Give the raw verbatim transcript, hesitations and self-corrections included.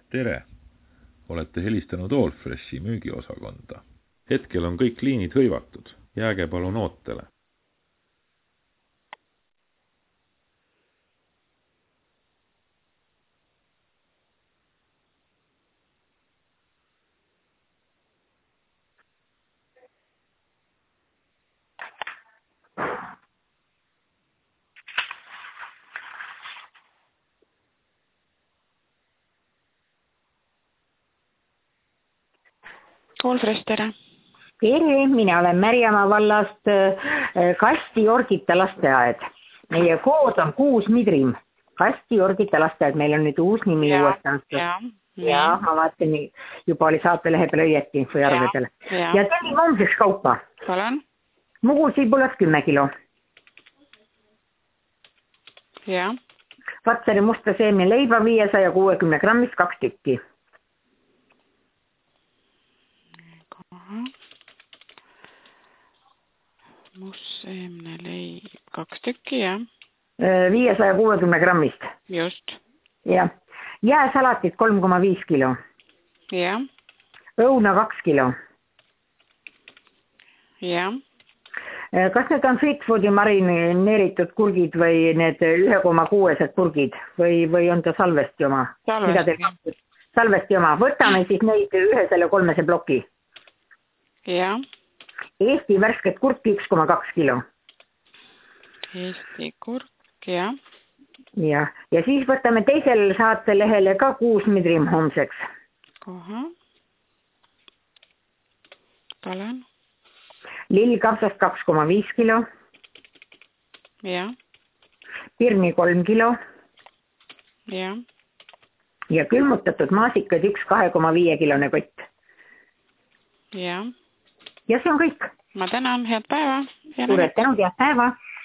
Tere! Olete helistanud Allfreshi müügiosakonda. Hetkel on kõik liinid hõivatud. Jääge palun ootele. Allfresh, tere. Tere, mina olen Märjamaa vallast Kasti Jorgita lasteaed. Meie kood on kuus Midrim. Kasti Jorgita lasteaed, meil on nüüd uus nimi ja, uuesti. Ja, ja, ma vaatan, juba oli saatelehe peale õieti info järvedele. Ja, ja tellin homseks kaupa. Palun. Mugusiibulast kümme kilo. Ja. Vatsari musta seemne leiba viiesaja kuuekümne grammist kaks tükki. Mustseemne leib kaks tükki, jah. viiesaja kuuekümne grammist. Just. Ja. Jääsalatit kolm koma viis kilo. Ja. Õuna kaks kilo. Ja. Kas need on Fitfoodi marineeritud kurgid või need üks koma kuus kurgid või, või on ta salvesti oma? Salvesti. Salvesti oma. Võtame siis neid ühe selle kolmese ploki. Ja. Eesti värsket kurki üks koma kaks kilo. Eesti kurk, jah. Ja, ja siis võtame teisel saatelehele ka kuus Midrim homseks. Koha. Palun. Lillkapsast kaks koma viis kilo. Ja. Pirni kolm kilo. Ja. Ja külmutatud maasikad üks kahe koma viis kilone kott. Ja. Ja see on kõik. Ma tänan, head päeva. Suured tänud, head päeva.